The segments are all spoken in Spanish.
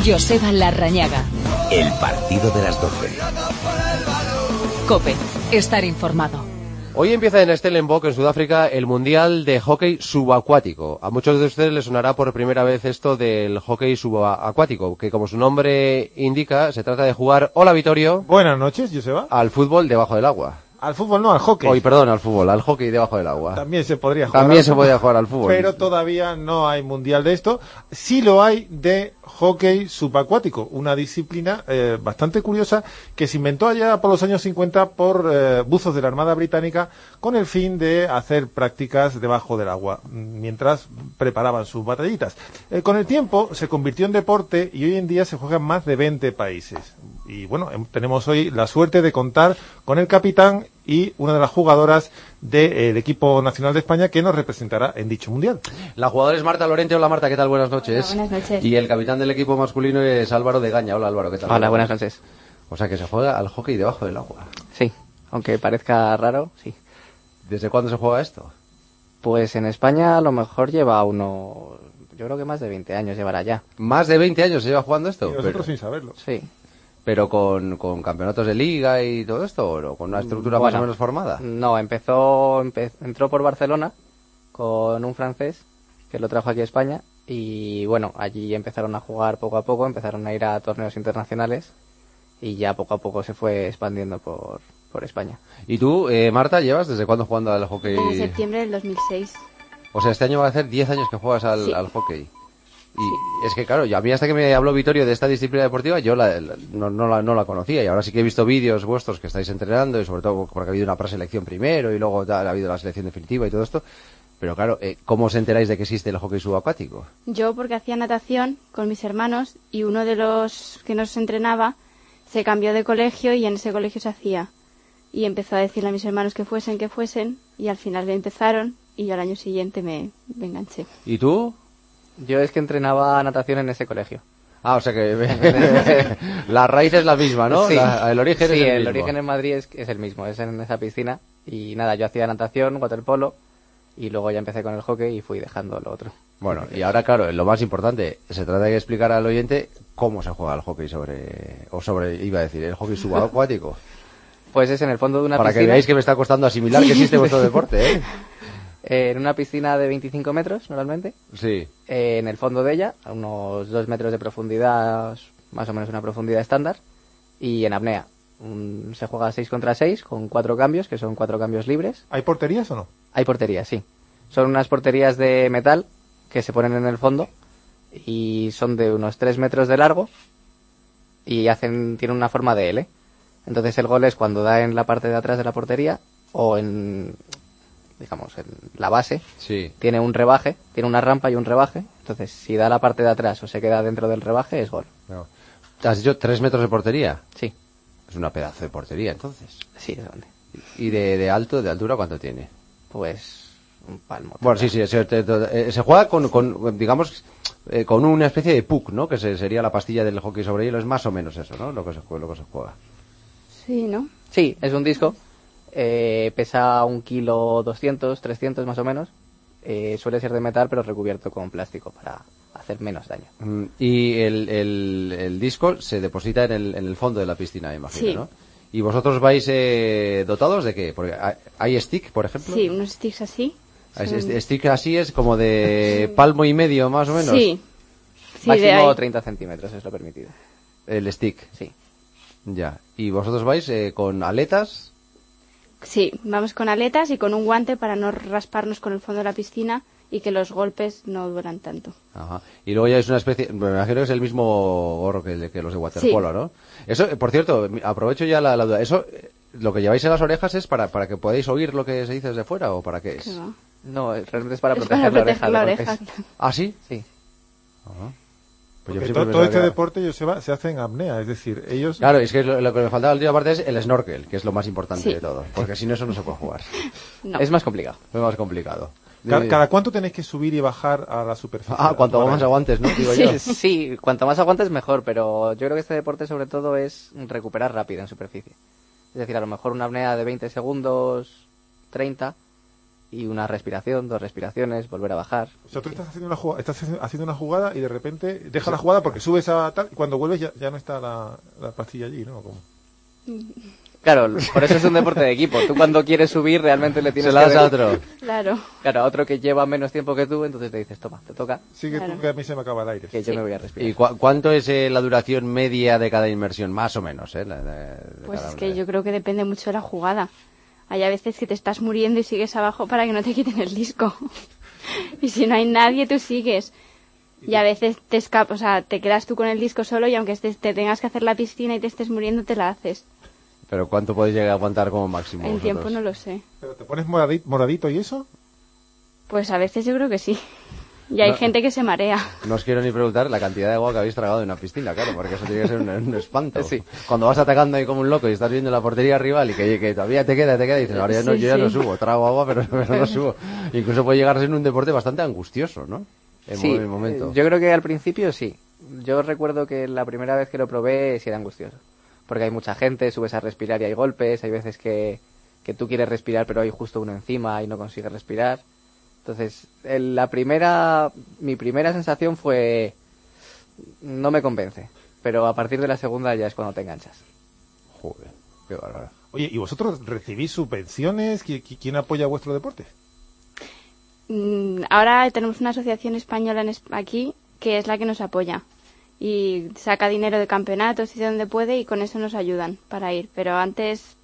Joseba Larrañaga. El partido de las 12. COPE. Estar informado. Hoy empieza en Stellenbosch, en Sudáfrica, el Mundial de Hockey Subacuático. A muchos de ustedes les sonará por primera vez esto del hockey subacuático, que como su nombre indica, se trata de jugar, hola Vittorio. Buenas noches, Joseba. Al fútbol debajo del agua. Al fútbol no, al hockey. Hoy, perdón, al fútbol, al hockey debajo del agua. También se podría jugar. También se podía jugar al fútbol. Pero todavía no hay mundial de esto. Sí lo hay de hockey subacuático, una disciplina bastante curiosa que se inventó allá por los años 50 por buzos de la Armada Británica con el fin de hacer prácticas debajo del agua mientras preparaban sus batallitas. Con el tiempo se convirtió en deporte y hoy en día se juega en más de 20 países. Y bueno, tenemos hoy la suerte de contar con el capitán y una de las jugadoras del equipo nacional de España que nos representará en dicho mundial. La jugadora es Marta Lorente. Hola Marta, ¿qué tal? Buenas noches. Hola, buenas noches. Y el capitán del equipo masculino es Álvaro de Gaña. Hola Álvaro, ¿qué tal? Hola, buenas noches. O sea que se juega al hockey debajo del agua. Sí, aunque parezca raro, sí. ¿Desde cuándo se juega esto? Pues en España a lo mejor lleva yo creo que más de 20 años llevará ya. ¿Más de 20 años se lleva jugando esto? Y nosotros sin saberlo. Sí. ¿Pero con campeonatos de liga y todo esto? ¿O con una estructura más o menos formada? No, entró por Barcelona con un francés que lo trajo aquí a España y bueno, allí empezaron a jugar poco a poco, empezaron a ir a torneos internacionales y ya poco a poco se fue expandiendo por España. ¿Y tú, Marta, llevas desde cuándo jugando al hockey? Desde septiembre del 2006. O sea, este año va a hacer 10 años que juegas al hockey. Y sí. Es que claro, a mí hasta que me habló Vittorio de esta disciplina deportiva, yo no la conocía, y ahora sí que he visto vídeos vuestros que estáis entrenando, y sobre todo porque ha habido una preselección primero, y luego ha habido la selección definitiva y todo esto. Pero claro, ¿cómo os enteráis de que existe el hockey subacuático? Yo porque hacía natación con mis hermanos, y uno de los que nos entrenaba se cambió de colegio, y en ese colegio se hacía. Y empezó a decirle a mis hermanos que fuesen, y al final empezaron, y yo al año siguiente me enganché. ¿Y tú? Yo es que entrenaba natación en ese colegio. Ah, o sea que la raíz es la misma, ¿no? Sí, el origen es el mismo. El origen en Madrid es el mismo, es en esa piscina. Y nada, yo hacía natación, waterpolo, y luego ya empecé con el hockey y fui dejando lo otro. Bueno, y ahora, claro, lo más importante, se trata de explicar al oyente cómo se juega el hockey iba a decir, el hockey subacuático. Pues es en el fondo de una piscina. Para que veáis que me está costando asimilar que existe vuestro deporte, ¿eh? En una piscina de 25 metros, normalmente. Sí. En el fondo de ella, a unos 2 metros de profundidad, más o menos una profundidad estándar. Y en apnea. Se juega 6 contra 6, con 4 cambios, que son 4 cambios libres. ¿Hay porterías o no? Hay porterías, sí. Son unas porterías de metal que se ponen en el fondo y son de unos 3 metros de largo y tienen una forma de L. Entonces el gol es cuando da en la parte de atrás de la portería o en la base. Sí. Tiene un rebaje, tiene una rampa y un rebaje. Entonces si da la parte de atrás o se queda dentro del rebaje es gol. No. ¿Has dicho 3 metros de portería? Sí. Es una pedazo de portería, entonces. Sí, es grande. ¿Y de altura cuánto tiene? Pues un palmo. Bueno, sí, se juega con una especie de puck, ¿no? Que sería la pastilla del hockey sobre hielo, es más o menos eso, ¿no? Lo que se juega. Sí, ¿no? Sí, es un disco. Pesa 1,2 kg, 300 más o menos. Suele ser de metal, pero recubierto con plástico para hacer menos daño. Y el disco se deposita en el fondo de la piscina, imagino, sí. ¿no? ¿Y vosotros vais dotados de qué? Porque ¿hay stick, por ejemplo? Sí, unos sticks así. Stick así es como de palmo y medio, más o menos. Sí. Máximo 30 centímetros es lo permitido. El stick. Sí. Ya. ¿Y vosotros vais con aletas? Sí, vamos con aletas y con un guante para no rasparnos con el fondo de la piscina y que los golpes no duelan tanto. Ajá. Y luego ya es una especie, me imagino que es el mismo gorro que los de waterpolo, sí. ¿No? Eso, por cierto, aprovecho ya la duda. ¿Eso, lo que lleváis en las orejas es para que podáis oír lo que se dice desde fuera o para qué es? No, realmente es para proteger la oreja. ¿Ah, sí? Sí. Ajá. Pues todo este deporte, Joseba, se hace en apnea, es decir, ellos... Claro, es que lo que me faltaba al tío aparte es el snorkel, que es lo más importante de todo, porque si no, eso no se puede jugar. No. Es más complicado. Es más complicado. ¿Cada cuánto tenéis que subir y bajar a la superficie? Cuanto más aguantes, ¿no? Digo yo. Sí, cuanto más aguantes mejor, pero yo creo que este deporte sobre todo es recuperar rápido en superficie. Es decir, a lo mejor una apnea de 20 segundos, 30, y una respiración, 2 respiraciones, volver a bajar. O sea, tú estás haciendo una jugada y de repente dejas la jugada porque subes a tal y cuando vuelves ya no está la pastilla allí, ¿no? ¿Cómo? Claro, por eso es un deporte de equipo. Tú cuando quieres subir realmente le tienes Se la das que a otro. Claro. Claro, a otro que lleva menos tiempo que tú, entonces te dices, toma, te toca, Sigue Claro. tú que a mí se me acaba el aire. que yo me voy a respirar. ¿Y cuánto es la duración media de cada inmersión? Más o menos, ¿eh? Pues cada es una que de- yo creo que depende mucho de la jugada. Hay a veces que te estás muriendo y sigues abajo para que no te quiten el disco. Y si no hay nadie, tú sigues. Y a veces te escapas, o sea, te quedas tú con el disco solo y aunque te tengas que hacer la piscina y te estés muriendo, te la haces. Pero ¿cuánto podéis llegar a aguantar como máximo? En tiempo vosotros? no lo sé. ¿Pero te pones moradito y eso? Pues a veces yo creo que sí. Y hay No. gente que se marea. No os quiero ni preguntar la cantidad de agua que habéis tragado en una piscina, claro, porque eso tiene que ser un espanto. Sí. Cuando vas atacando ahí como un loco y estás viendo la portería rival y que todavía te queda, y dices, ahora ya no, Sí, yo ya no sí. subo, trago agua, pero no subo. Incluso puede llegar a ser un deporte bastante angustioso, ¿no? Sí, el momento. yo creo que al principio sí. Yo recuerdo que la primera vez que lo probé sí era angustioso. Porque hay mucha gente, subes a respirar y hay golpes, hay veces que tú quieres respirar pero hay justo uno encima y no consigues respirar. Entonces, mi primera sensación fue, no me convence, pero a partir de la segunda ya es cuando te enganchas. Joder, qué bárbaro. Oye, ¿y vosotros recibís subvenciones? ¿Quién apoya vuestro deporte? Ahora tenemos una asociación española aquí que es la que nos apoya. Y saca dinero de campeonatos y de donde puede y con eso nos ayudan para ir. Pero antes,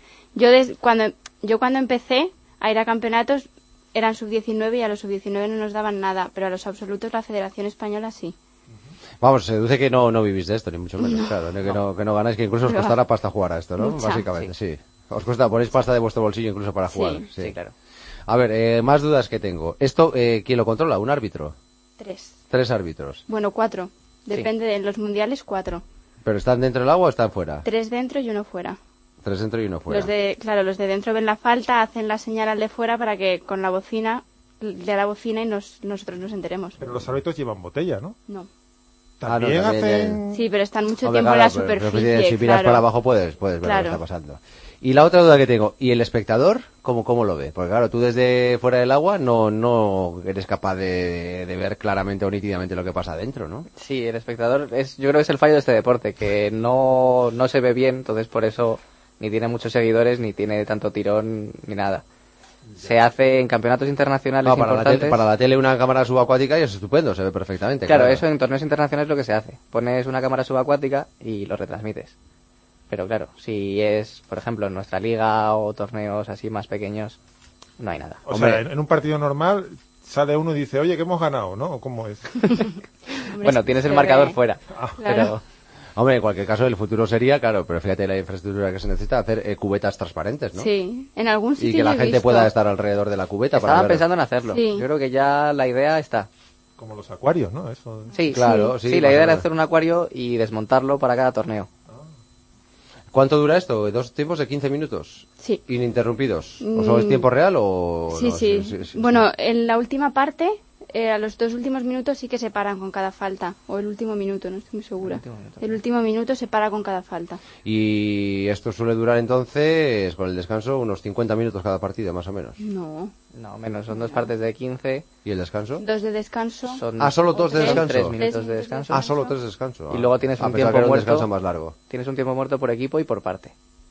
cuando empecé a ir a campeonatos eran sub-19 y a los sub-19 no nos daban nada, pero a los absolutos la Federación Española sí. Vamos, se deduce que no vivís de esto, ni mucho menos, claro, que no ganáis, que incluso os Pero costará pasta jugar a esto, ¿no? mucha, Básicamente, sí. Os ponéis pasta de vuestro bolsillo incluso para Sí, jugar. Sí, claro. A ver, más dudas que tengo. ¿Esto quién lo controla? ¿Un árbitro? 3. 3 árbitros. Bueno, 4. Depende de los mundiales, 4. ¿Pero están dentro del agua o están fuera? 3 dentro y 1 fuera. 3 dentro y 1 fuera. Los de dentro ven la falta, hacen la señal al de fuera para que con la bocina, de la bocina y nosotros nos enteremos. Pero los árbitros llevan botella, ¿no? No. También, también, hacen... Sí, pero están mucho Hombre, tiempo en claro, la pero superficie. si miras claro. para abajo puedes ver Claro. lo que está pasando. Y la otra duda que tengo, ¿y el espectador cómo lo ve? Porque claro, tú desde fuera del agua no eres capaz de ver claramente o nítidamente lo que pasa adentro, ¿no? Sí, el espectador yo creo que es el fallo de este deporte, que no se ve bien, entonces por eso ni tiene muchos seguidores, ni tiene tanto tirón, ni nada. Se hace en campeonatos internacionales No, importantes. para la tele una cámara subacuática y es estupendo, se ve perfectamente. Claro, eso en torneos internacionales es lo que se hace. Pones una cámara subacuática y lo retransmites. Pero claro, si es, por ejemplo, en nuestra liga o torneos así más pequeños, no hay nada. O Hombre. sea, en un partido normal sale uno y dice, oye, que hemos ganado, ¿no? ¿O cómo es? Bueno, tienes el se marcador ve. fuera. Claro. Pero Hombre, en cualquier caso el futuro sería, claro, pero fíjate la infraestructura que se necesita, hacer cubetas transparentes, ¿no? Sí, en algún sitio Y que la yo he gente visto. pueda estar alrededor de la cubeta para estaban ver. pensando en hacerlo. Sí. Yo creo que ya la idea está. Como los acuarios, ¿no? Eso. Sí, Claro, sí, sí, más la o idea era menos. hacer un acuario y desmontarlo para cada torneo. ¿Cuánto dura esto? ¿2 tiempos de 15 minutos? Sí. ¿Ininterrumpidos? ¿O solo es tiempo real o...? Sí, no? sí. Bueno, en la última parte, a los 2 últimos minutos sí que se paran con cada falta. O el último minuto, no estoy muy segura. El último minuto se para con cada falta. Y esto suele durar entonces, con el descanso, unos 50 minutos cada partido, más o menos. No. No, menos, son 2 partes de 15. ¿Y el descanso? 2 de descanso. Son Ah, ¿solo 2 de Tres, descanso? 3 minutos de descanso. Ah, solo 3 de descanso. Y luego tienes un pensaba tiempo que era un muerto. descanso más largo. Tienes un tiempo muerto por equipo y por parte.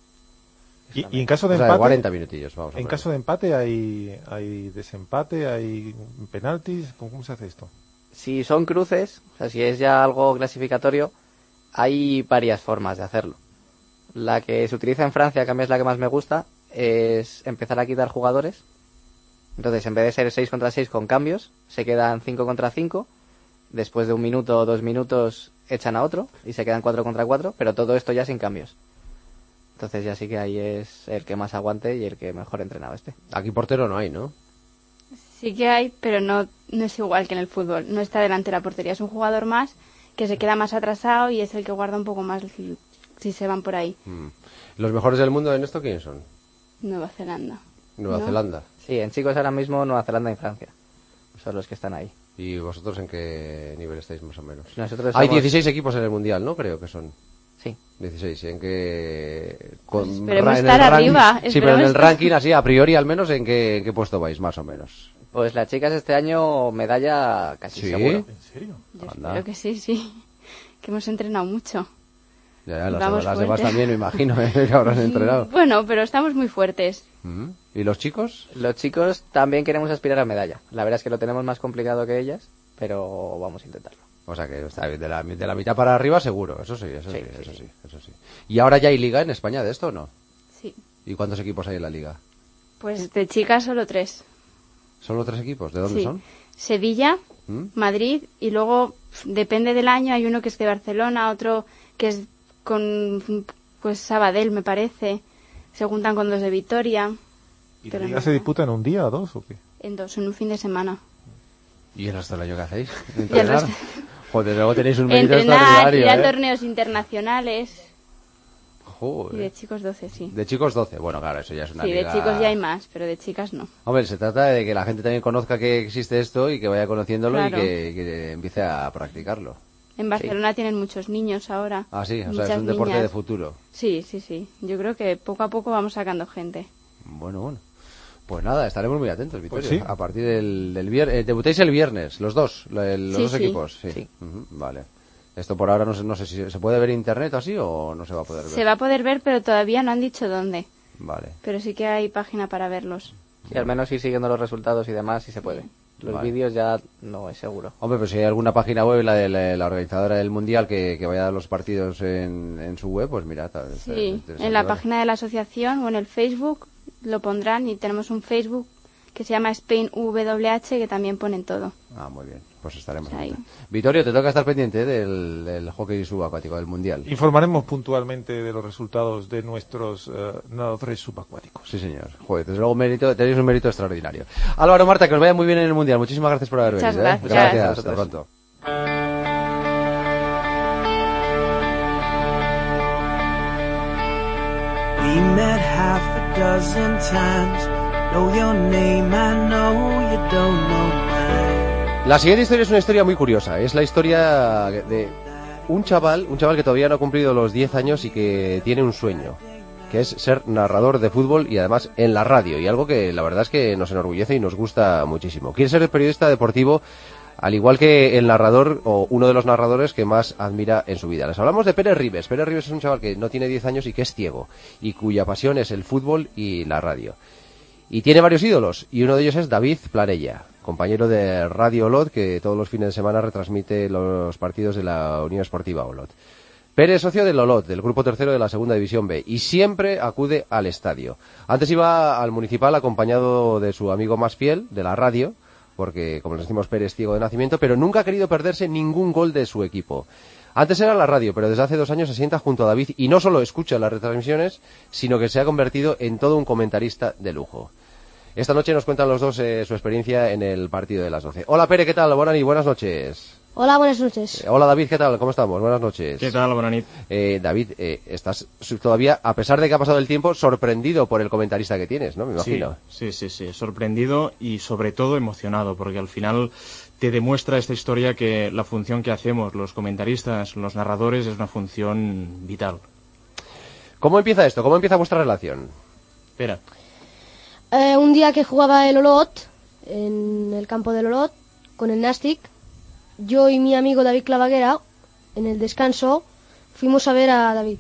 Y en caso de O sea, empate, 40 minutillos, vamos a en ver. caso de empate hay desempate, hay penaltis, ¿cómo se hace esto? Si son cruces, o sea, si es ya algo clasificatorio, hay varias formas de hacerlo. La que se utiliza en Francia, que a mí es la que más me gusta, es empezar a quitar jugadores. Entonces, en vez de ser 6 contra 6 con cambios, se quedan 5 contra 5. Después de 1 minuto o 2 minutos echan a otro y se quedan 4 contra 4, pero todo esto ya sin cambios. Entonces ya sí que ahí es el que más aguante y el que mejor entrenado esté. Aquí portero no hay, ¿no? Sí que hay, pero no es igual que en el fútbol. No está delante de la portería. Es un jugador más que se queda más atrasado y es el que guarda un poco más si se van por ahí. ¿Los mejores del mundo en esto quién son? Nueva Zelanda. Nueva ¿No? Zelanda. Sí, en chicos ahora mismo Nueva Zelanda y Francia. Son los que están ahí. ¿Y vosotros en qué nivel estáis más o menos? Nosotros Hay somos- 16 equipos en el Mundial, ¿no? Creo que son. Sí. 16, en que... Esperemos estar arriba. Sí, pero en el ranking, así, a priori, al menos, ¿en qué puesto vais, más o menos? Pues las chicas este año medalla casi ¿Sí? seguro. ¿En serio? Yo Anda. espero que sí. Que hemos entrenado mucho. Ya, Vamos las demás fuerte. también, me imagino, que habrán entrenado. Bueno, pero estamos muy fuertes. ¿Y los chicos? Los chicos también queremos aspirar a medalla. La verdad es que lo tenemos más complicado que ellas, pero vamos a intentarlo. O sea que está bien, de la mitad para arriba seguro, eso sí. Sí. ¿Y ahora ya hay liga en España de esto o no? Sí. ¿Y cuántos equipos hay en la liga? Pues de chicas solo 3. ¿Solo 3 equipos? ¿De dónde Sí. son? Sevilla, Madrid, y luego, depende del año, hay uno que es de Barcelona, otro que es con, pues, Sabadell, me parece. Se juntan con 2 de Vitoria. ¿Y la Pero liga no. se disputa en un día o 2 o qué? En 2, en un fin de semana. ¿Y el resto del año qué hacéis? Y el ¿Entrenar? resto- Joder, luego tenéis un mérito Entrenar, extraordinario, ir a ¿eh? torneos internacionales. Joder. Y de chicos 12, sí. De chicos 12, bueno, claro, eso ya es una Sí, liga... de chicos ya hay más, pero de chicas no. Hombre, se trata de que la gente también conozca que existe esto y que vaya conociéndolo Claro. y que empiece a practicarlo. En Barcelona tienen muchos niños ahora. Ah, sí, o sea, muchas es un deporte niñas. de futuro. Sí. Yo creo que poco a poco vamos sacando gente. Bueno. Pues nada, estaremos muy atentos, Vittorio. Pues sí. A partir del viernes... debutáis el viernes, los dos, los Sí, dos sí. equipos. Sí. Ujú, vale. Esto por ahora no sé si se puede ver en internet o así o no se va a poder ver. Se va a poder ver, pero todavía no han dicho dónde. Vale. Pero sí que hay página para verlos. Y al menos ir siguiendo los resultados y demás si se puede. Los Vale. vídeos ya no es seguro. Hombre, pues si hay alguna página web, la de la organizadora del Mundial, que vaya a dar los partidos en su web, pues mira. Está Sí, interesante en la verlo. página de la asociación o en el Facebook lo pondrán, y tenemos un Facebook que se llama Spain VWH, que también ponen todo. Ah, muy bien. Pues estaremos Ahí. atentos. Vittorio, te toca estar pendiente del hockey subacuático, del Mundial. Informaremos puntualmente de los resultados de nuestros nadadores subacuáticos. Sí, señor. Joder, desde luego tenéis un mérito extraordinario. Álvaro, Marta, que os vaya muy bien en el Mundial. Muchísimas gracias por haber Muchas venido. gracias. Gracias. Hasta pronto. We met half a dozen times. Know your name, I know you don't know mine. La siguiente historia es una historia muy curiosa. Es la historia de un chaval que todavía no ha cumplido los 10 años y que tiene un sueño, que es ser narrador de fútbol y además en la radio, y algo que la verdad es que nos enorgullece y nos gusta muchísimo. Quiere ser periodista deportivo, al igual que el narrador o uno de los narradores que más admira en su vida. Les hablamos de Pere Ribes. Pere Ribes es un chaval que no tiene 10 años y que es ciego, y cuya pasión es el fútbol y la radio. Y tiene varios ídolos, y uno de ellos es David Planella, compañero de Radio Olot, que todos los fines de semana retransmite los partidos de la Unión Esportiva Olot. Pere es socio del Olot, del grupo tercero de la Segunda División B, y siempre acude al estadio. Antes iba al Municipal acompañado de su amigo más fiel, de la radio, porque, como les decimos, Pere es ciego de nacimiento, pero nunca ha querido perderse ningún gol de su equipo. Antes era la radio, pero desde hace 2 años se sienta junto a David y no solo escucha las retransmisiones, sino que se ha convertido en todo un comentarista de lujo. Esta noche nos cuentan los dos su experiencia en el partido de las 12. Hola Pere, ¿qué tal? Buenas noches. Hola, buenas noches. Hola David, ¿qué tal? ¿Cómo estamos? Buenas noches. ¿Qué tal, Bonanit? David, estás todavía, a pesar de que ha pasado el tiempo, sorprendido por el comentarista que tienes, ¿no? Me imagino. Sí, sorprendido y sobre todo emocionado, porque al final te demuestra esta historia que la función que hacemos los comentaristas, los narradores, es una función vital. ¿Cómo empieza esto? ¿Cómo empieza vuestra relación? Espera. Un día que jugaba el Olot, en el campo del Olot, con el Nastic, yo y mi amigo David Clavaguera, en el descanso, fuimos a ver a David.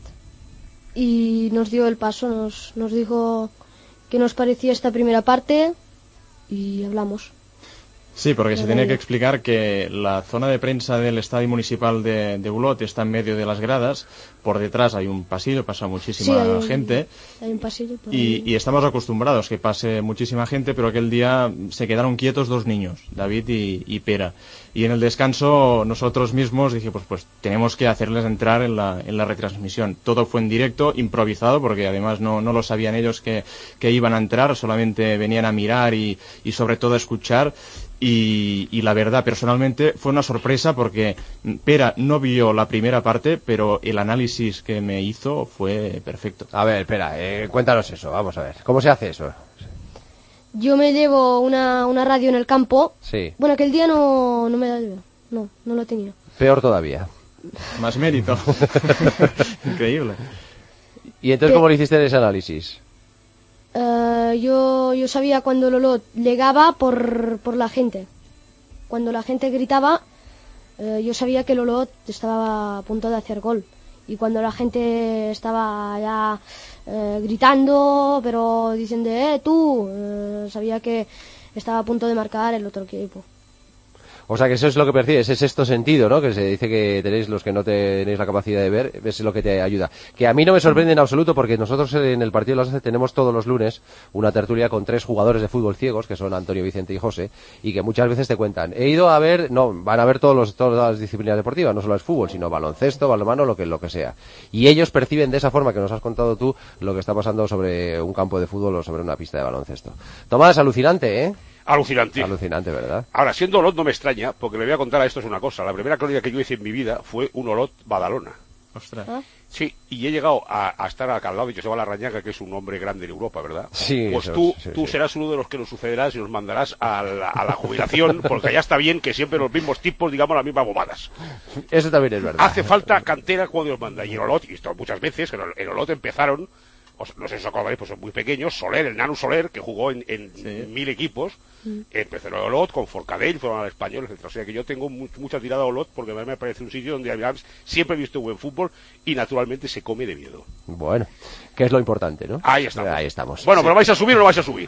Y nos dio el paso, nos dijo qué nos parecía esta primera parte y hablamos. Sí, porque se tiene que explicar que la zona de prensa del Estadio Municipal de Olot está en medio de las gradas. Por detrás hay un pasillo, pasa muchísima gente. Hay un pasillo por ahí. Y estamos acostumbrados que pase muchísima gente, pero aquel día se quedaron quietos 2 niños, David y Pera. Y en el descanso nosotros mismos dije, pues tenemos que hacerles entrar en la retransmisión. Todo fue en directo, improvisado, porque además no lo sabían ellos que iban a entrar, solamente venían a mirar y sobre todo a escuchar. Y la verdad, personalmente, fue una sorpresa porque Pera no vio la primera parte, pero el análisis que me hizo fue perfecto. A ver, espera, cuéntanos eso, vamos a ver. ¿Cómo se hace eso? Yo me llevo una radio en el campo. Sí. Bueno, aquel día no me la llevo. No lo tenía. Peor todavía. Más mérito. Increíble. ¿Y entonces cómo le hiciste ese análisis? Yo sabía cuando el Olot llegaba por la gente. Cuando la gente gritaba, yo sabía que el Olot estaba a punto de hacer gol. Y cuando la gente estaba ya gritando, pero diciendo, tú, sabía que estaba a punto de marcar el otro equipo. O sea, que eso es lo que percibes, es sexto sentido, ¿no? Que se dice que tenéis los que no tenéis la capacidad de ver, es lo que te ayuda. Que a mí no me sorprende en absoluto, porque nosotros en el partido de las 12 tenemos todos los lunes una tertulia con 3 jugadores de fútbol ciegos, que son Antonio, Vicente y José, y que muchas veces te cuentan, he ido a ver, van a ver todas las disciplinas deportivas, no solo es fútbol, sino baloncesto, balonmano, lo que sea. Y ellos perciben de esa forma que nos has contado tú lo que está pasando sobre un campo de fútbol o sobre una pista de baloncesto. Tomás, alucinante, ¿eh? Alucinante. Alucinante, ¿verdad? Ahora, siendo Olot no me extraña, porque le voy a contar a esto es una cosa. La primera crónica que yo hice en mi vida fue un Olot Badalona. Ostras. Sí, y he llegado a estar al lado de Joseba Larrañaga, que es un hombre grande en Europa, ¿verdad? Sí. Pues tú serás uno de los que nos sucederás y nos mandarás a la jubilación, porque ya está bien que siempre los mismos tipos digamos las mismas bobadas. Eso también es verdad. Hace falta cantera cuando os manda. Y en Olot, y esto muchas veces, en Olot empezaron, no sé si os acordáis, pues son muy pequeños, Soler, el Nano Soler, que jugó en 1000 equipos, empezó en Olot, con Forcadell, fueron al Español, etc. O sea que yo tengo mucha tirada a Olot, porque a mí me parece un sitio donde además siempre he visto buen fútbol y naturalmente se come de miedo. Bueno, que es lo importante, ¿no? Ahí estamos. Ahí estamos. Bueno, ¿pero vais a subir o no vais a subir?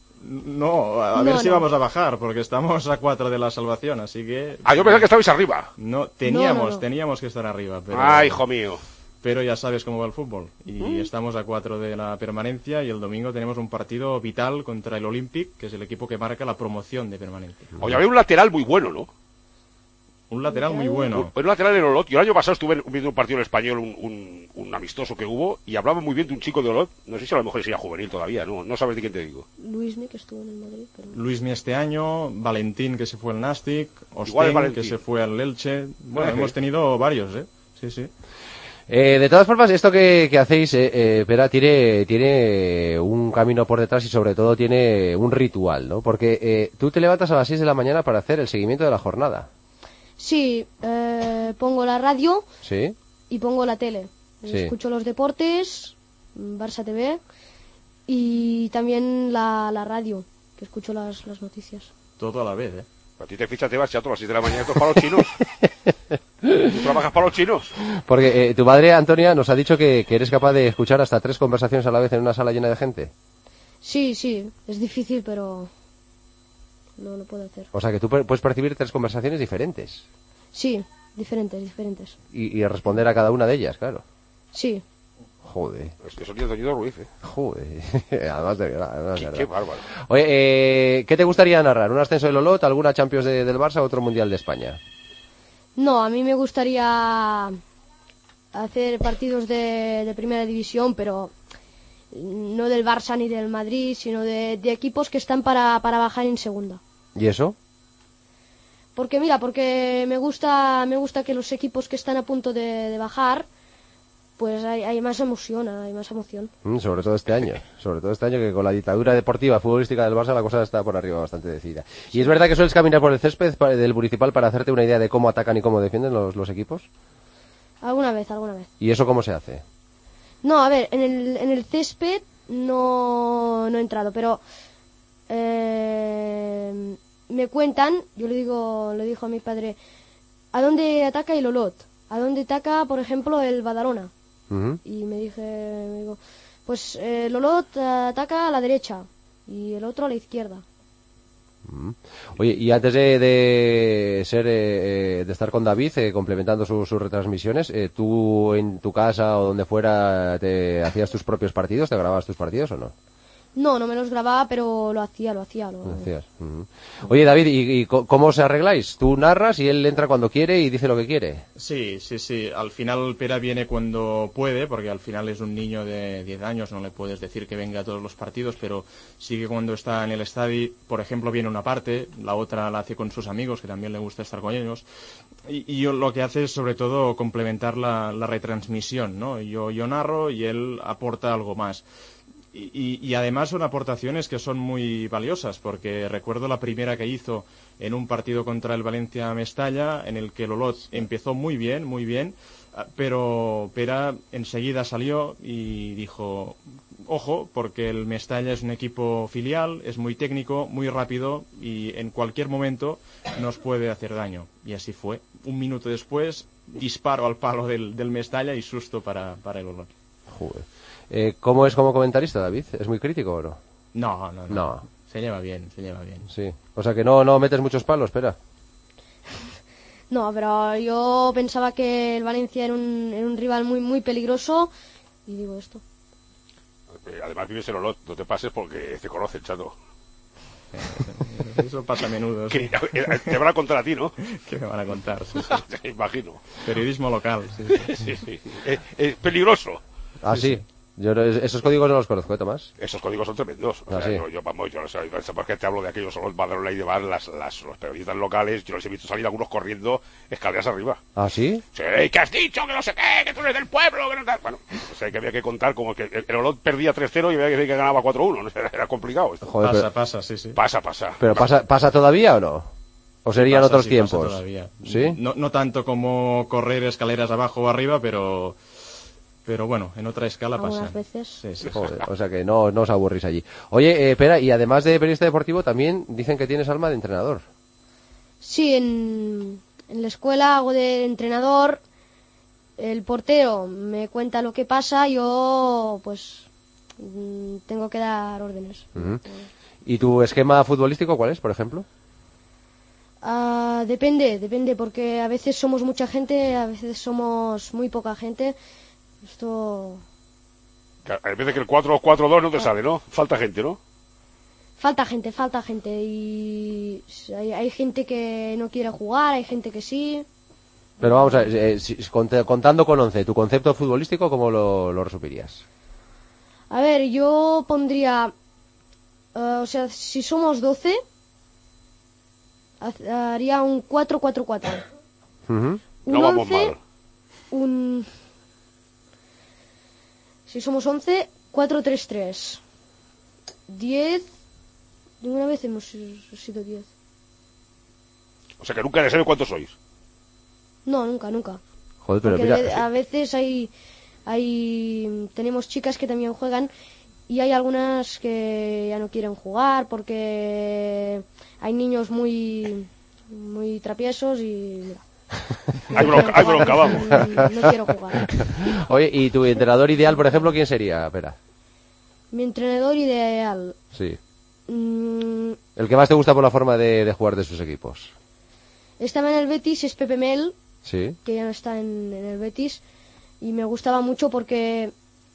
No, a ver si vamos a bajar, porque estamos a 4 de la salvación, así que... Yo pensaba que estabais arriba. No, teníamos que estar arriba, pero... Hijo mío. Pero ya sabes cómo va el fútbol. Y estamos a 4 de la permanencia y el domingo tenemos un partido vital contra el Olympic, que es el equipo que marca la promoción de permanencia. Oye, había un lateral muy bueno, ¿no? Un lateral muy bueno. Un lateral en Olot. Yo el año pasado estuve viendo un partido en español, un amistoso que hubo, y hablaba muy bien de un chico de Olot. No sé si a lo mejor sería juvenil todavía, ¿no? No sabes de quién te digo. Luismi, que estuvo en el Madrid. Pero... Luismi este año, Valentín, que se fue al Nastic, Osten, que se fue al Elche. Bueno, hemos tenido varios, ¿eh? Sí. De todas formas, esto que hacéis, Pera, tiene un camino por detrás y sobre todo tiene un ritual, ¿no? Porque tú te levantas a las 6 de la mañana para hacer el seguimiento de la jornada. Sí, pongo la radio y pongo la tele. Escucho los deportes, Barça TV y también la radio, que escucho las noticias. Todo a la vez, ¿eh? A ti te fichas, te vas ya a las 6 de la mañana para los chinos. ¿Tú trabajas para los chinos? Porque tu madre, Antonia, nos ha dicho que eres capaz de escuchar hasta 3 conversaciones a la vez en una sala llena de gente. Sí, es difícil, pero no lo puedo hacer. O sea, que tú puedes percibir 3 conversaciones diferentes. Sí, diferentes. Y responder a cada una de ellas, claro. Sí. Joder. Es que son Antonio Ruiz, ¿eh? Joder. Además de verdad. Qué bárbaro. Oye, ¿qué te gustaría narrar? ¿Un ascenso del Olot, alguna Champions del Barça o otro Mundial de España? No, a mí me gustaría hacer partidos de primera división, pero no del Barça ni del Madrid, sino de equipos que están para bajar en segunda. ¿Y eso? Porque me gusta que los equipos que están a punto de bajar, pues hay más emoción, Sobre todo este año, que con la dictadura deportiva, futbolística del Barça la cosa está por arriba bastante decidida. ¿Y es verdad que sueles caminar por el césped del Municipal para hacerte una idea de cómo atacan y cómo defienden los equipos? Alguna vez. ¿Y eso cómo se hace? No, a ver, en el césped no he entrado, pero me cuentan, yo le digo a mi padre, ¿a dónde ataca el Olot? ¿A dónde ataca, por ejemplo, el Badalona? Y me digo, pues el Olot ataca a la derecha y el otro a la izquierda. Oye, y antes de estar con David complementando sus retransmisiones, ¿tú en tu casa o donde fuera te hacías tus propios partidos? ¿Te grababas tus partidos o no? No me los grababa, pero lo hacía. Lo hacías. Oye, David, ¿y cómo os arregláis? ¿Tú narras y él entra cuando quiere y dice lo que quiere? Sí. Al final Pera viene cuando puede, porque al final es un niño de 10 años, no le puedes decir que venga a todos los partidos, pero sí que cuando está en el estadio, por ejemplo, viene una parte, la otra la hace con sus amigos, que también le gusta estar con ellos. Y yo lo que hace es sobre todo complementar la retransmisión, ¿no? Yo narro y él aporta algo más. Y además son aportaciones que son muy valiosas, porque recuerdo la primera que hizo en un partido contra el Valencia Mestalla, en el que el Olot empezó muy bien, pero Pera enseguida salió y dijo, ojo, porque el Mestalla es un equipo filial, es muy técnico, muy rápido y en cualquier momento nos puede hacer daño. Y así fue. Un minuto después, disparo al palo del Mestalla y susto para el Olot. Joder. ¿Cómo es como comentarista, David? ¿Es muy crítico o no? No. Se lleva bien. Sí. O sea que no metes muchos palos, espera. No, pero yo pensaba que el Valencia era un rival muy, muy peligroso y digo esto. Además vives en Olot, no te pases porque te conocen, chato. Eso pasa a menudo. Sí. Te van a contar a ti, ¿no? ¿Qué me van a contar? Sí. Te imagino. Periodismo local. Sí. Es peligroso. Ah, sí. Yo esos códigos no los conozco, Tomás. Esos códigos son tremendos. O sea, ¿sí? yo no sé por qué te hablo de aquellos Olot, Badalona y demás, los periodistas locales, yo los he visto salir algunos corriendo escaleras arriba. ¿Ah, sí? Sí, que has dicho, que no sé qué, que tú eres del pueblo, que no tal. Bueno, o sea, que había que contar como que el Olot perdía 3-0 y había que decir que ganaba 4-1. Era complicado esto. Joder, pasa. Pasa. ¿Pero pasa todavía o no? ¿O serían otros tiempos? Pasa todavía. ¿Sí? No tanto como correr escaleras abajo o arriba, pero bueno, en otra escala pasa. Algunas veces. Sí. Joder, o sea que no os aburrís allí. Oye, espera, y además de periodista deportivo, también dicen que tienes alma de entrenador. Sí, en la escuela hago de entrenador. El portero me cuenta lo que pasa, yo pues tengo que dar órdenes. Uh-huh. ¿Y tu esquema futbolístico cuál es, por ejemplo? Depende, porque a veces somos mucha gente, a veces somos muy poca gente. Esto... A veces que el 4-4-2 no te sale, ¿no? Falta gente, ¿no? Falta gente y hay gente que no quiere jugar, hay gente que sí. Pero vamos a ver, contando con 11, ¿tu concepto futbolístico cómo lo resumirías? A ver, yo pondría... o sea, si somos 12, haría un 4-4-4. Uh-huh. No vamos mal. Si somos 11, 4-3-3. 10. Ninguna vez hemos sido 10. O sea que nunca le sabe cuántos sois. No, nunca. Joder, pero porque mira... a veces tenemos chicas que también juegan y hay algunas que ya no quieren jugar porque hay niños muy traviesos y... Mira. Hay bronca, vamos. No quiero jugar. Oye, ¿y tu entrenador ideal, por ejemplo, quién sería? Espera. Mi entrenador ideal. Sí. El que más te gusta por la forma de jugar de sus equipos. Estaba en el Betis, es Pepe Mel. Sí. Que ya no está en el Betis. Y me gustaba mucho porque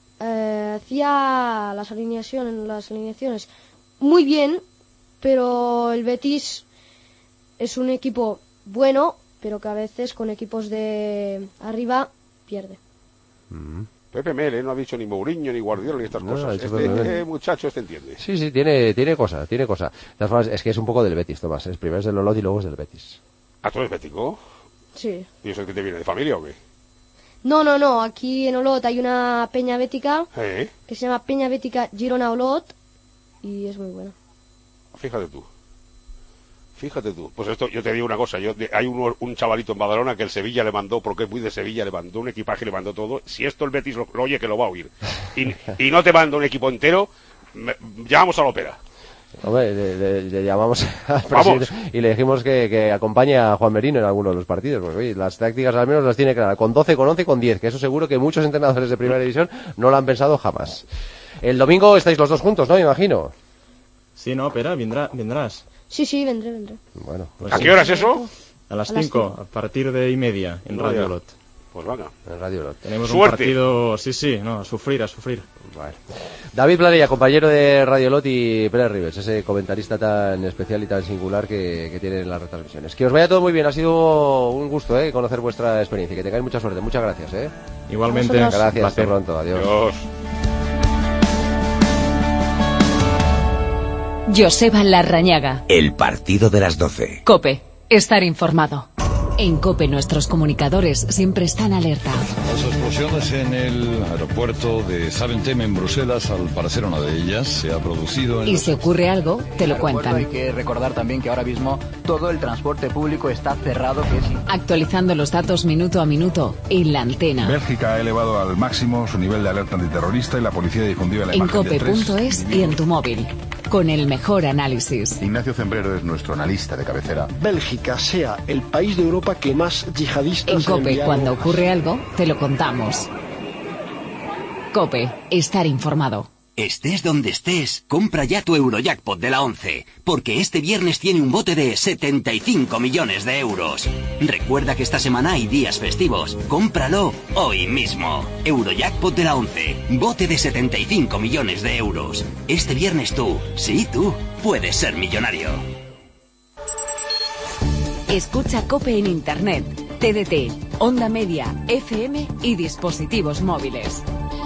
hacía las alineaciones muy bien, pero el Betis es un equipo bueno, pero que a veces con equipos de arriba pierde. Pepe Mel, no ha dicho ni Mourinho, ni Guardiola, ni estas cosas. Este muchacho entiende. Sí, tiene cosa. De todas formas, es que es un poco del Betis, Tomás. Primero es del Olot y luego es del Betis. ¿Ah, tú eres bético? Sí. ¿Y eso es que te viene de familia o qué? No. Aquí en Olot hay una peña bética que se llama Peña Bética Girona Olot y es muy buena. Fíjate tú. Pues esto, yo te digo una cosa. Hay un chavalito en Badalona que el Sevilla le mandó, porque es muy de Sevilla, le mandó un equipaje, le mandó todo. Si esto el Betis lo oye, que lo va a oír. Y no te manda un equipo entero, llamamos a la ópera. Hombre, le llamamos al presidente y le dijimos que acompañe a Juan Merino en alguno de los partidos, porque oye, las tácticas al menos las tiene claras, con 12, con 11, con 10, que eso seguro que muchos entrenadores de primera división no lo han pensado jamás. El domingo estáis los dos juntos, ¿no? Me imagino. Sí, no, pero vendrás. Sí, vendré. Bueno, pues ¿a qué hora es eso? A las 5, a partir de 1:30 en Radio Olot. Pues venga. En Radio Olot. Suerte. Tenemos un partido, a sufrir. Vale. David Planella, compañero de Radio Olot, y Pérez Ribes, ese comentarista tan especial y tan singular que tiene en las retransmisiones. Que os vaya todo muy bien, ha sido un gusto conocer vuestra experiencia, que tengáis mucha suerte, muchas gracias. Igualmente. Gracias, hasta pronto, adiós. Joseba Larrañaga. El partido de las 12. COPE. Estar informado. En COPE nuestros comunicadores siempre están alerta. Las explosiones en el aeropuerto de Zaventem en Bruselas, al parecer una de ellas, se ha producido en... Y si ocurre algo, te lo cuentan. Hay que recordar también que ahora mismo todo el transporte público está cerrado. Actualizando los datos minuto a minuto en la antena. Bélgica ha elevado al máximo su nivel de alerta antiterrorista y la policía difundió la imagen de cope.es y en tu móvil. Con el mejor análisis. Ignacio Zembrero es nuestro analista de cabecera. Bélgica sea el país de Europa que más yihadistas... En COPE, cuando ocurre algo, te lo contamos. COPE, estar informado. Estés donde estés, compra ya tu Eurojackpot de la 11, porque este viernes tiene un bote de 75 millones de euros. Recuerda que esta semana hay días festivos. Cómpralo hoy mismo. Eurojackpot de la 11, bote de 75 millones de euros. Este viernes tú, sí tú, puedes ser millonario. Escucha COPE en Internet, TDT, Onda Media, FM y dispositivos móviles.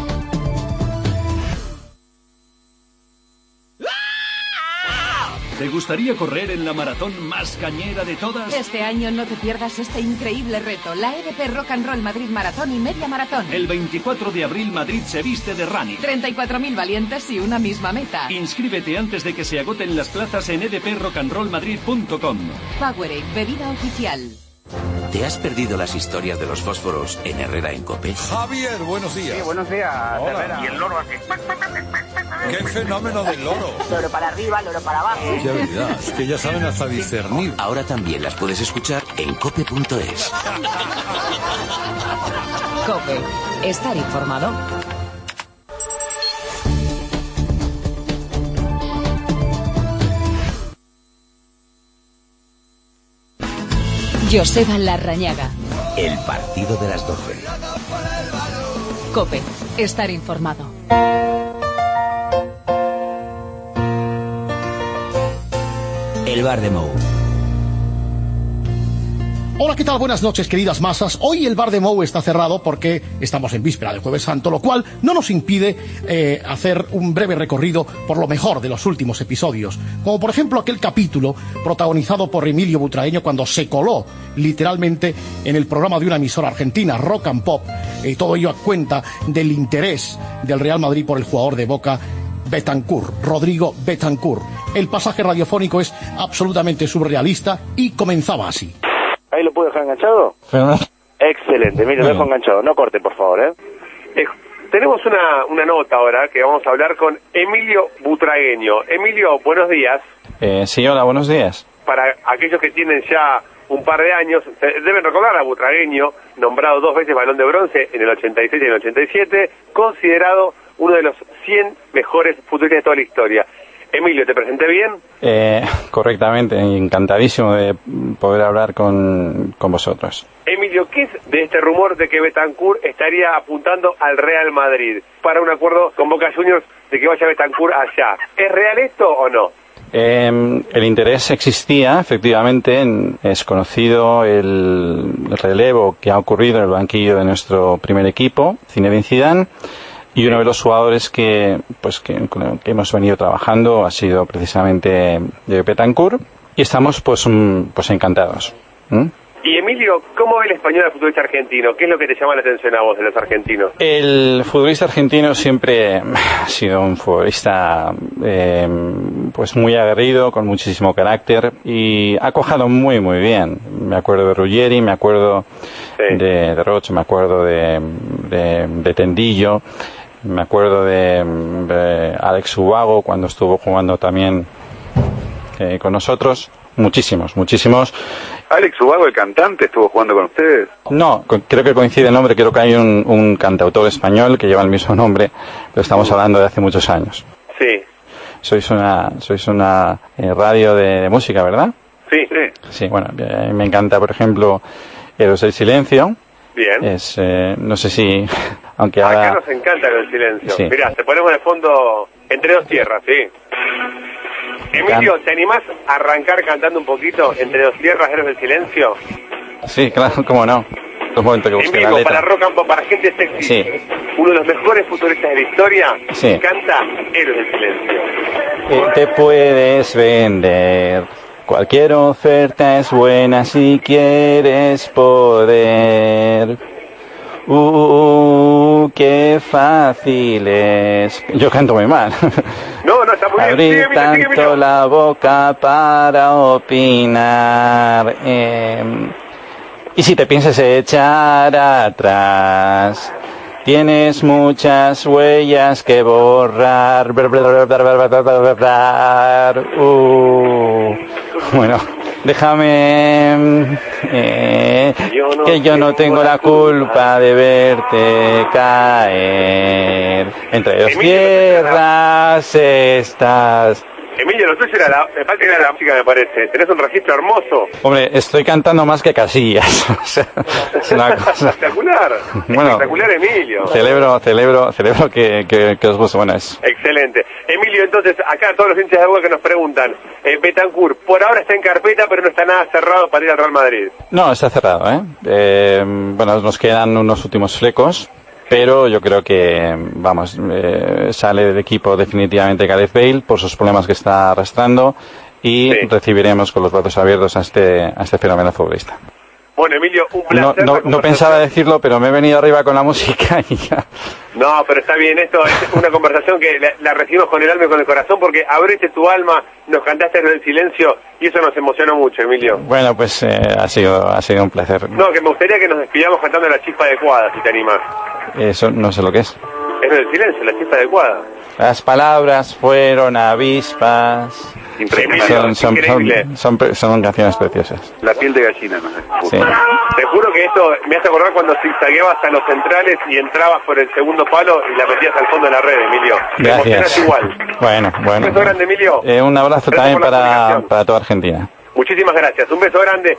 ¿Te gustaría correr en la maratón más cañera de todas? Este año no te pierdas este increíble reto, la EDP Rock and Roll Madrid Maratón y Media Maratón. El 24 de abril Madrid se viste de running. 34.000 valientes y una misma meta. Inscríbete antes de que se agoten las plazas en edprockandrollmadrid.com. Powerade, bebida oficial. ¿Te has perdido las historias de los fósforos en Herrera en COPE? Javier, buenos días. Sí, buenos días, Herrera. Y el loro hace... ¡Qué fenómeno del loro! Loro para arriba, loro para abajo. ¡Qué habilidad! Es que ya saben hasta discernir. Ahora también las puedes escuchar en cope.es. COPE, estar informado. Joseba Larrañaga. El partido de las 12. COPE, estar informado. El bar de Mou. Hola, ¿qué tal? Buenas noches, queridas masas. Hoy el bar de Mou está cerrado porque estamos en víspera del Jueves Santo, lo cual no nos impide hacer un breve recorrido por lo mejor de los últimos episodios. Como por ejemplo aquel capítulo protagonizado por Emilio Butragueño cuando se coló literalmente en el programa de una emisora argentina, Rock and Pop. Todo ello a cuenta del interés del Real Madrid por el jugador de Boca, Bentancur, Rodrigo Bentancur. El pasaje radiofónico es absolutamente surrealista y comenzaba así. ¿Ahí lo puedo dejar enganchado? Excelente, mira, lo dejo enganchado. No corte, por favor, Tenemos una nota ahora que vamos a hablar con Emilio Butragueño. Emilio, buenos días. Sí, hola, buenos días. Para aquellos que tienen ya un par de años, deben recordar a Butragueño, nombrado 2 veces Balón de Bronce en el 86 y en el 87, considerado uno de los 100 mejores futbolistas de toda la historia. Emilio, ¿te presenté bien? Correctamente, encantadísimo de poder hablar con vosotros. Emilio, ¿qué es de este rumor de que Bentancur estaría apuntando al Real Madrid para un acuerdo con Boca Juniors de que vaya Bentancur allá? ¿Es real esto o no? El interés existía, efectivamente. Es conocido el relevo que ha ocurrido en el banquillo de nuestro primer equipo, Zinedine Zidane. Y uno de los jugadores que hemos venido trabajando ha sido precisamente Bentancur y estamos pues encantados. Y Emilio, ¿cómo ve el español al futbolista argentino? ¿Qué es lo que te llama la atención a vos de los argentinos? El futbolista argentino siempre ha sido un futbolista pues muy aguerrido, con muchísimo carácter y ha cojado muy muy bien. Me acuerdo de Ruggeri, me acuerdo de Roche, me acuerdo de Tendillo. Me acuerdo de Alex Ubago cuando estuvo jugando también con nosotros. Muchísimos. Alex Ubago, el cantante, estuvo jugando con ustedes. No, creo que coincide el nombre. Creo que hay un cantautor español que lleva el mismo nombre, pero estamos hablando de hace muchos años. Sí. Sois una radio de música, ¿verdad? Sí. Sí, bueno, me encanta, por ejemplo, Héroes del Silencio. Bien. No sé si... aunque ahora... Acá nos encanta el silencio. Sí. Mirá, te ponemos de fondo Entre dos tierras, sí. Emilio, ¿te animás a arrancar cantando un poquito Entre dos tierras, Héroes del Silencio? Sí, claro, cómo no. Un momento que busque la letra. Para Rock and Pop, para gente sexy. Sí. Uno de los mejores futbolistas de la historia. Sí. Canta Héroes del Silencio. Te puedes vender Cualquier oferta es buena si quieres poder. Qué fácil es. Yo canto muy mal. No, está muy bien. Abrir tanto la boca para opinar. Y si te piensas echar atrás, tienes muchas huellas que borrar. Bueno, déjame que yo no tengo la culpa de verte caer. Entre dos tierras estás. Emilio, lo tuyo me falta la música, me parece. Tenés un registro hermoso. Hombre, estoy cantando más que Casillas. O sea, es una cosa... Espectacular. Bueno, espectacular, Emilio. Celebro que os guste. Bueno, es... Excelente. Emilio, entonces, acá todos los hinchas de Boca que nos preguntan, Bentancur, por ahora está en carpeta, pero no está nada cerrado para ir al Real Madrid. No, está cerrado, bueno, nos quedan unos últimos flecos. Pero yo creo que, sale del equipo definitivamente Gareth Bale por sus problemas que está arrastrando y recibiremos con los brazos abiertos a este fenómeno futbolista. Bueno, Emilio, un placer. No pensaba decirlo, pero me he venido arriba con la música y ya. No, pero está bien, esto es una conversación que la recibimos con el alma y con el corazón porque abriste tu alma, nos cantaste en el silencio y eso nos emocionó mucho, Emilio. Bueno, pues ha sido un placer. No, que me gustaría que nos despidamos cantando La Chispa Adecuada, si te animas. Eso no sé lo que es. Es el silencio, La Chispa Adecuada. Las palabras fueron avispas. Increíble. Son canciones preciosas. La piel de gallina, no sé. Sí. Te juro que esto me hace acordar cuando zigzagueabas a los centrales y entrabas por el segundo palo y la metías al fondo de la red, Emilio. Gracias. Igual. Bueno. Un beso grande, Emilio. Un abrazo también para toda Argentina. Muchísimas gracias. Un beso grande.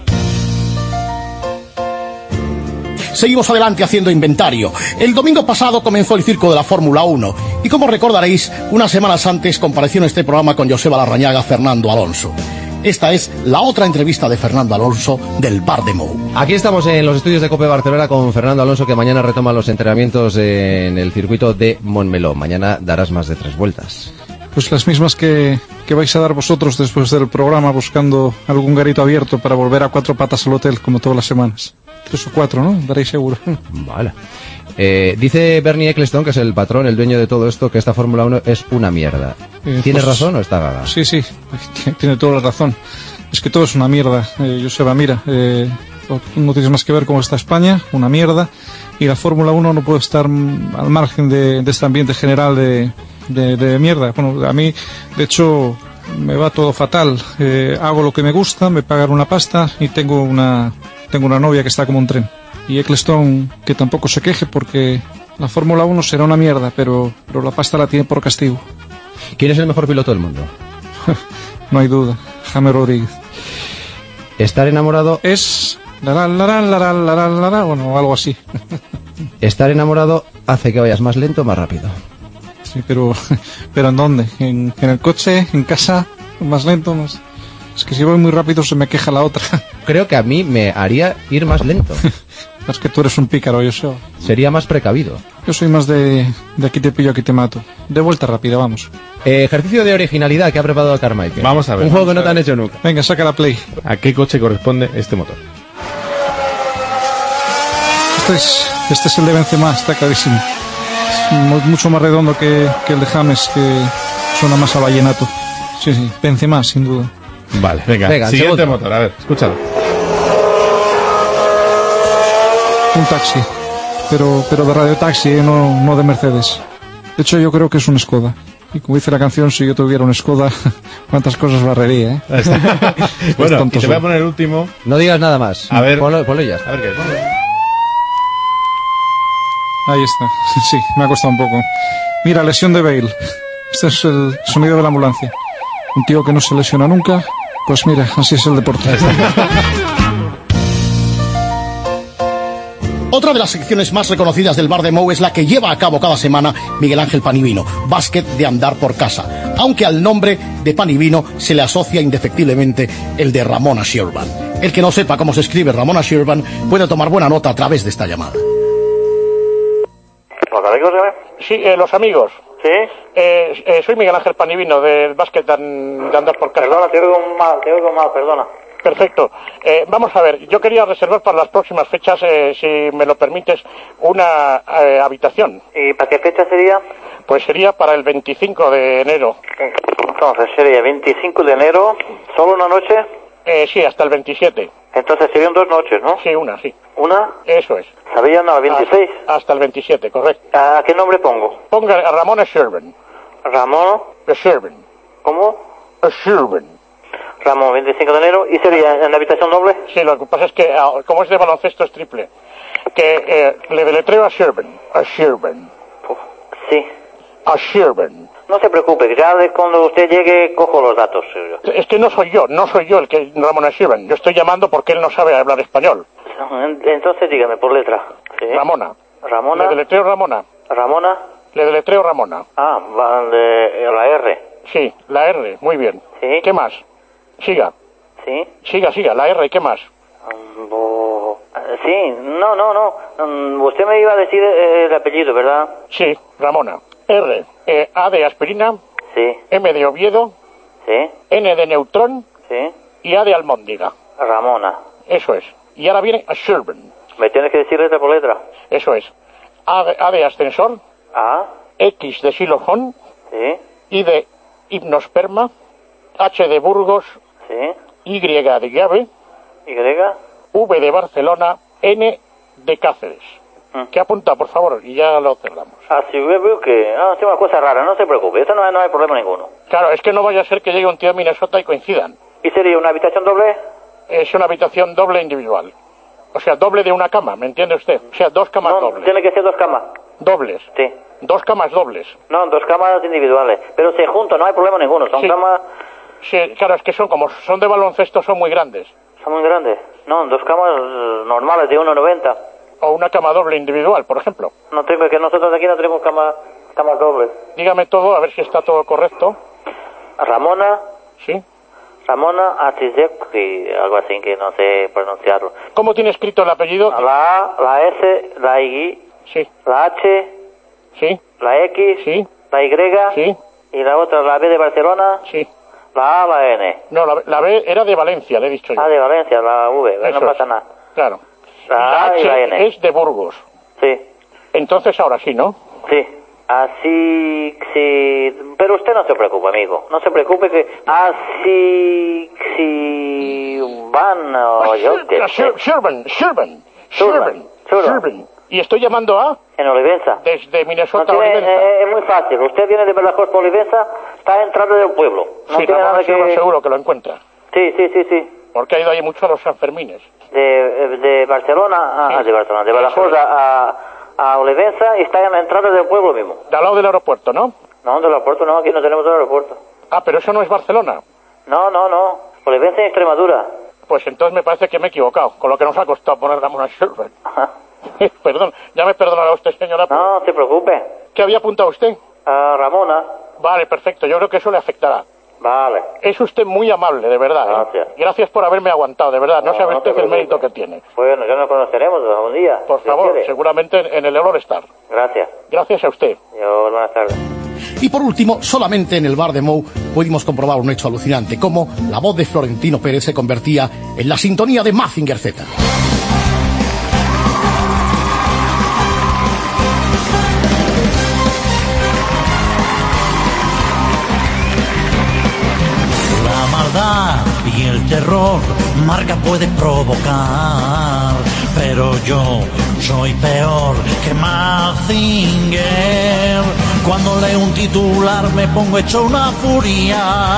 Seguimos adelante haciendo inventario. El domingo pasado comenzó el circo de la Fórmula 1 y como recordaréis, unas semanas antes compareció en este programa con Joseba Larrañaga Fernando Alonso. Esta es la otra entrevista de Fernando Alonso del Bar de Mou. Aquí estamos en los estudios de COPE Barcelona con Fernando Alonso, que mañana retoma los entrenamientos en el circuito de Montmeló. Mañana darás más de 3 vueltas. Pues las mismas que vais a dar vosotros después del programa, buscando algún garito abierto para volver a 4 patas al hotel, como todas las semanas. 3 o 4, ¿no? Daréis seguro. Vale. Dice Bernie Ecclestone, que es el patrón, el dueño de todo esto, que esta Fórmula 1 es una mierda. ¿Tiene razón o está gaga? Sí, tiene toda la razón. Es que todo es una mierda. Joseba, mira, no tienes más que ver cómo está España, una mierda, y la Fórmula 1 no puede estar al margen de este ambiente general de mierda. Bueno, a mí, de hecho, me va todo fatal. Hago lo que me gusta, me pagan una pasta y tengo una novia que está como un tren. Y Ecclestone, que tampoco se queje porque la Fórmula 1 será una mierda, pero la pasta la tiene por castigo. ¿Quién es el mejor piloto del mundo? No hay duda, Jaime Rodríguez. ¿Estar enamorado? Es... bueno, algo así. Estar enamorado hace que vayas más lento o más rápido. Sí, pero ¿en dónde? ¿En el coche? ¿En casa? ¿Más lento? Más... Es que si voy muy rápido se me queja la otra. Creo que a mí me haría ir más lento. Es que tú eres un pícaro, yo sé. Sería más precavido. Yo soy más de aquí te pillo, aquí te mato. De vuelta rápida, vamos. Ejercicio de originalidad que ha preparado Carmichael. Vamos a ver. Un juego que no te han hecho nunca. Venga, saca la play. ¿A qué coche corresponde este motor? Este es el de Benzema, está clarísimo. Es mucho más redondo que el de James, que suena más a vallenato. Sí, Benzema, sin duda. Vale, venga siguiente motor, a ver, escúchalo. Un taxi, pero de radiotaxi, no de Mercedes. De hecho, yo creo que es un Skoda. Y como dice la canción, si yo tuviera un Skoda, cuántas cosas barrería, Bueno, y te voy a poner el último. No digas nada más. A ver, ponlo ya. A ver qué es. Ahí está. Sí, me ha costado un poco. Mira, lesión de Bale. Este es el sonido de la ambulancia. Un tío que no se lesiona nunca. Pues mira, así es el deporte. Otra de las secciones más reconocidas del Bar de Mou es la que lleva a cabo cada semana Miguel Ángel Panivino, básquet de andar por casa, aunque al nombre de Panivino se le asocia indefectiblemente el de Ramona Sherban. El que no sepa cómo se escribe Ramona Sherban puede tomar buena nota a través de esta llamada. ¿Los amigos? Sí, los amigos. Sí. Soy Miguel Ángel Panivino, del básquet de andar por casa. Perdona, te oigo mal, perdona. Perfecto. Vamos a ver, yo quería reservar para las próximas fechas, si me lo permites, una habitación. ¿Y para qué fecha sería? Pues sería para el 25 de enero. Entonces sería 25 de enero, ¿solo una noche? Sí, hasta el 27. Entonces serían 2 noches, ¿no? Sí, una, sí. ¿Una? Eso es. ¿Sabían a 26? Hasta el 27, correcto. ¿A qué nombre pongo? Ponga a Ramona Sherben. ¿Ramón? Sherben. ¿Cómo? Sherben. Ramón, 25 de enero. ¿Y sería en la habitación doble? Sí, lo que pasa es que, como es de baloncesto, es triple. Que le deletreo a Sherben. A Sherben. Sí. A Sherben. No se preocupe, que ya cuando usted llegue cojo los datos. Es que no soy yo el que Ramona Sherben. Yo estoy llamando porque él no sabe hablar español. Entonces dígame por letra. ¿Sí? Ramona. Ramona. Le deletreo Ramona. Ramona. Le deletreo Ramona. Ah, la R. Sí, la R, muy bien. ¿Sí? ¿Qué más? Siga. ¿Sí? Siga, la R, ¿qué más? Sí, no. Usted me iba a decir el apellido, ¿verdad? Sí, Ramona. R, A de aspirina. Sí. M de Oviedo. Sí. N de neutrón. Sí. Y A de almóndiga. Ramona. Eso es. Y ahora viene a Sherben. ¿Me tienes que decir letra por letra? Eso es. A de ascensor. A. X de xilofón. Sí. I de hipnosperma. H de Burgos. Sí. Y de llave. Y. V de Barcelona. N de Cáceres. ¿Qué apunta, por favor? Y ya lo cerramos. Sí, veo que... es una cosa rara, no se preocupe. Esto no hay problema ninguno. Claro, es que no vaya a ser que llegue un tío de Minnesota y coincidan. ¿Y sería una habitación doble? Es una habitación doble individual. O sea, doble de una cama, ¿me entiende usted? O sea, 2 camas dobles. Tiene que ser 2 camas. ¿Dobles? Sí. 2 camas dobles. No, 2 camas individuales. Pero se juntan, no hay problema ninguno. Son camas... Sí, claro, es que como son de baloncesto, son muy grandes. ¿Son muy grandes? No, 2 camas normales de 1,90. O una cama doble individual, por ejemplo. No tengo, que nosotros aquí no tenemos camas dobles. Dígame todo, a ver si está todo correcto. Ramona. Sí. Ramona Atizek, algo así que no sé pronunciarlo. ¿Cómo tiene escrito el apellido? La A, la S, la Y. Sí. La H. Sí. La X. Sí. La Y. Sí. Y la otra, la B de Barcelona. Sí. La A, la N. No, la B era de Valencia, le he dicho yo. Ah, de Valencia, la V, no pasa nada. Claro. La H y la N. es de Burgos. Sí. Entonces ahora sí, ¿no? Sí. Así, sí. Pero usted no se preocupe, amigo. No se preocupe que... Así, sí... Van o yo qué sé. Sherben. Y estoy llamando a... En Olivenza. Desde Minnesota, no tiene, Olivenza. Es muy fácil. Usted viene de Badajoz por Olivenza, está entrando del pueblo. No sí, tiene nada que... seguro que lo encuentra. Sí. Porque ha ido ahí mucho a los Sanfermines. De Barcelona, sí. de Barcelona, de Badajoz a Olivenza y está en la entrada del pueblo mismo. De al lado del aeropuerto, ¿no? No, del aeropuerto no, aquí no tenemos el aeropuerto. Ah, pero eso no es Barcelona. No. Olivenza en Extremadura. Pues entonces me parece que me he equivocado, con lo que nos ha costado poner Ramona Sherben. Perdón, ya me perdonará usted, señora. No se preocupe. ¿Qué había apuntado usted? Ramona. Vale, perfecto, yo creo que eso le afectará. Vale. Es usted muy amable, de verdad. Gracias. Gracias por haberme aguantado, de verdad. No sabe usted el mérito que tiene. Bueno, ya nos conoceremos algún día. Por favor, seguramente en el All Star. Gracias. Gracias a usted. Buenas tardes. Y por último, solamente en el bar de Mou pudimos comprobar un hecho alucinante, cómo la voz de Florentino Pérez se convertía en la sintonía de Mazinger Z. La maldad y el terror Marca puede provocar, pero yo soy peor que Mazinger. Cuando leo un titular me pongo hecho una furia.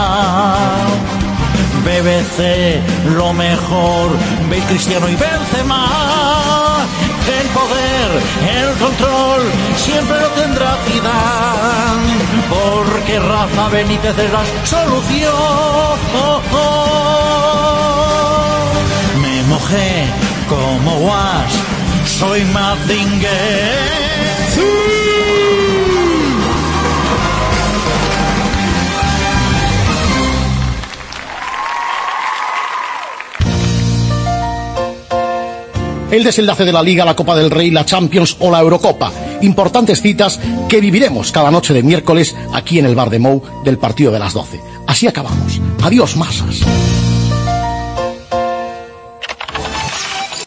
BBC, lo mejor, Bale, Cristiano y Benzema. El poder, el control, siempre lo tendrá Zidane, porque Rafa Benítez es la solución. Me mojé como Wash, soy Mazinger. el desenlace de la Liga, la Copa del Rey, la Champions o la Eurocopa. Importantes citas que viviremos cada noche de miércoles aquí en el Bar de Mou del partido de las 12. Así acabamos. Adiós, masas.